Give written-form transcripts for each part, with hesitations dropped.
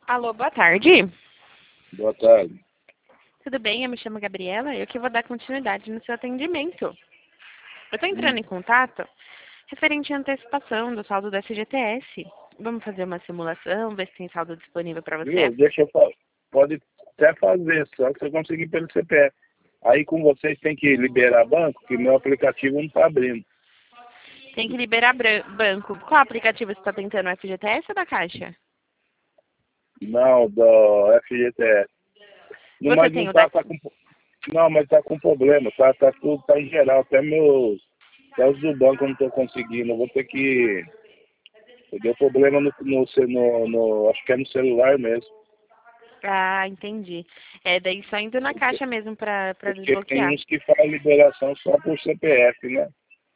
Alô, boa tarde. Boa tarde. Tudo bem? Eu me chamo Gabriela e eu que vou dar continuidade no seu atendimento. Eu estou entrando em contato referente à antecipação do saldo do FGTS. Vamos fazer uma simulação, ver se tem saldo disponível para você? Viu? Deixa eu falar. Pode até fazer, só que você conseguir pelo CPF. Aí com vocês tem que liberar banco, que meu aplicativo não está abrindo. Tem que liberar banco. Qual aplicativo você está tentando? O FGTS ou da Caixa? Não, do FGTS. Não, Você mas tem não o da... tá com. Não, mas tá com problema, tá tudo, tá em geral, até os do banco eu não tô conseguindo. Eu vou ter que. Deu problema acho que é no celular mesmo. Ah, entendi. É, daí só indo na Porque, Caixa mesmo para porque tem desbloquear. uns que fazem liberação só por CPF, né?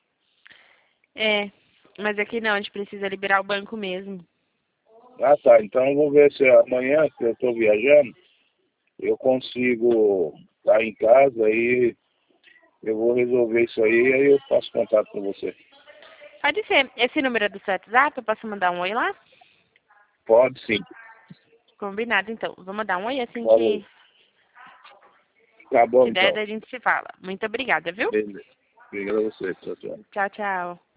É, mas aqui não, a gente precisa liberar o banco mesmo. Ah, tá. Então eu vou ver se amanhã, que eu estou viajando, eu consigo estar em casa aí eu vou resolver isso aí eu faço contato com você. Pode ser. Esse número é do seu WhatsApp? Eu posso mandar um oi lá? Pode sim. Combinado, então. Vou mandar um oi assim Falou. Tá bom que der, então. daí a gente se fala. Muito obrigada, viu? Beleza. Obrigado a você. Tchau, tchau. Tchau, tchau.